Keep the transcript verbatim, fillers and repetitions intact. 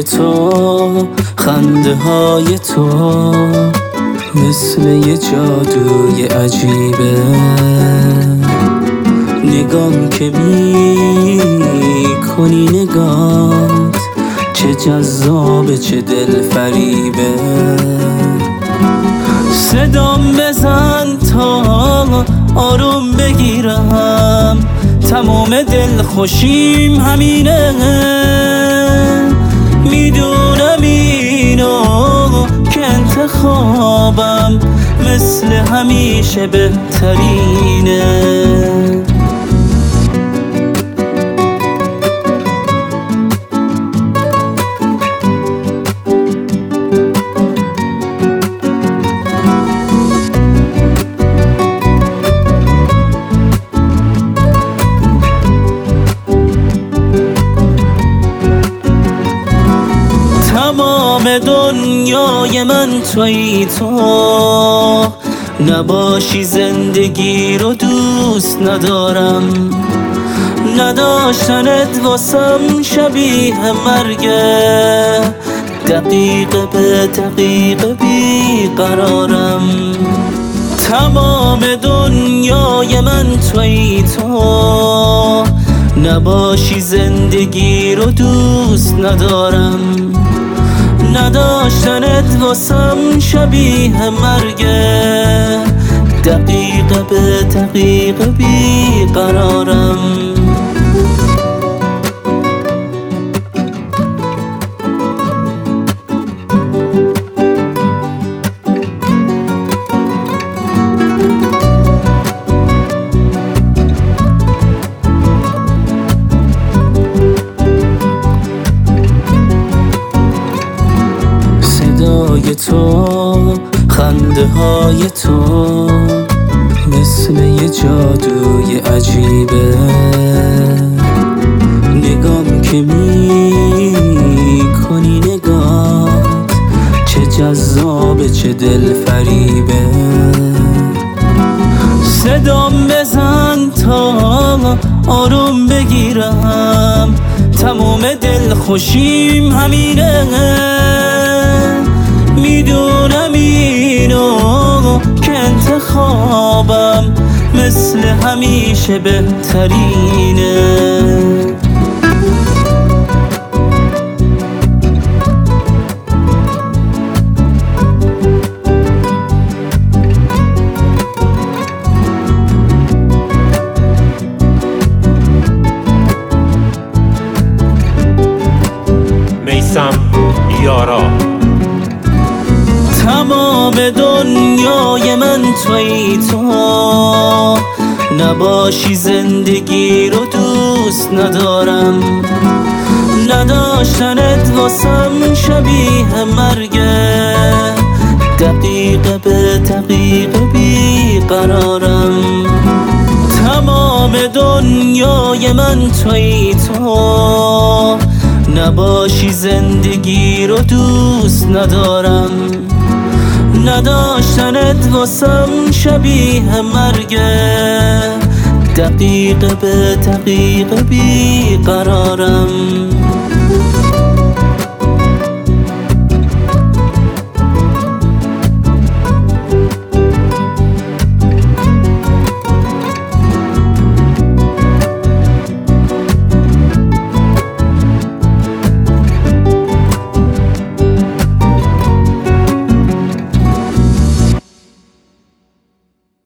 صدای تو، خنده های تو مثل یه جادوی عجیبه. نگام که می کنی نگات چه جذابه چه دل فریبه. صدام بزن تا آروم بگیرم، تمام دل خوشیم همینه. میدونم اینو که انتخابم مثل همیشه بهترینه. تمام دنیای من تویی تو، نباشی زندگی رو دوست ندارم. نداشتنت واسم شبیه مرگه، دقیقه به دقیقه بیقرارم. تمام دنیای من تویی تو، نباشی زندگی رو دوست ندارم. نداشتنت واسم شبیه مرگه، دقیقه به دقیقه بیقرارم. صدای تو، خنده های تو مثل یه جادوی عجیبه. نگام که می کنی نگات چه جذابه چه دل فریبه. صدام بزن تا آروم بگیرم، تمام دل خوشیم همینه. میدونم اینو که انتخابم مثل همیشه بهترینه. میثم یارا. تمام دنیای من تویی تو، نباشی زندگی رو دوست ندارم. نداشتنت واسم شبیه مرگه، دقیقه به دقیقه بیقرارم. تمام دنیای من تویی تو، نباشی زندگی رو دوست ندارم. نداشتنت واسم شبیه مرگه، دقیقه به دقیقه بیقرارم.